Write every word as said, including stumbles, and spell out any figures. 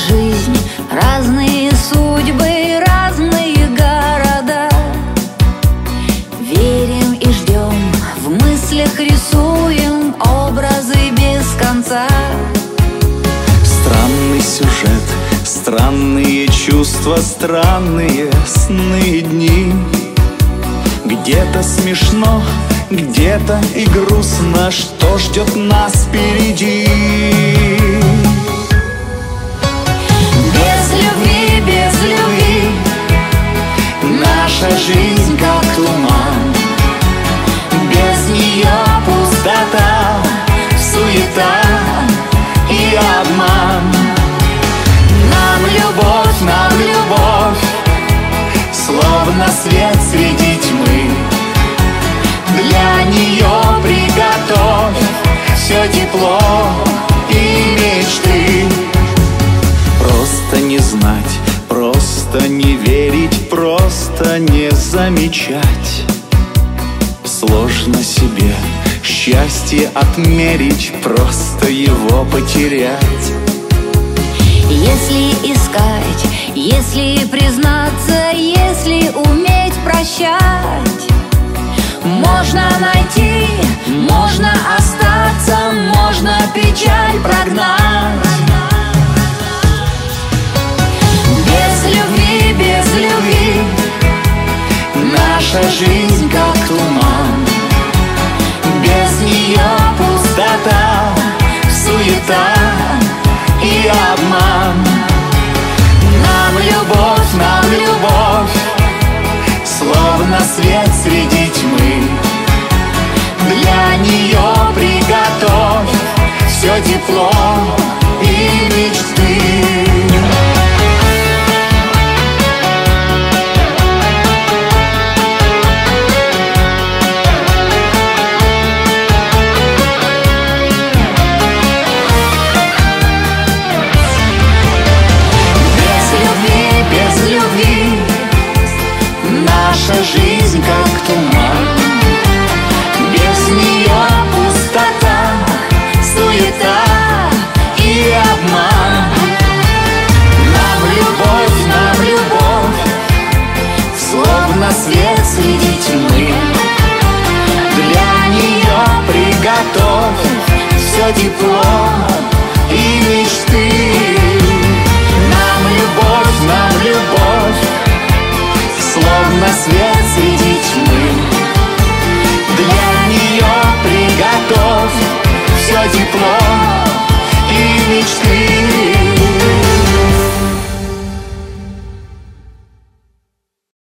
жизнь, разные судьбы, разные города. Верим и ждем, в мыслях рисуем образы без конца. Странный сюжет, странные чувства, странные сны и дни. Где-то смешно, где-то и грустно, что ждет нас впереди. Без любви, без любви наша жизнь как туман. без нее Пустота, суета и обман. нам любовь, Нам любовь, словно свет среди тьмы. Для нее приготовь все тепло и мечты. Просто не знать, просто не верить, просто не замечать. Сложно себе счастье отмерить, просто его потерять. если искать, если признаться, если уметь прощать, можно найти, можно остаться, можно печаль прогнать. Без любви, без любви Наша жизнь как туман. без нее Пустота, суета и обман. нам любовь, Нам любовь, словно свет среди тьмы. Для нее приготовь все тепло и мечты. Наша жизнь как туман. без нее пустота, суета и обман. Нам любовь, нам любовь, словно свет среди тьмы. Для нее приготовь все тепло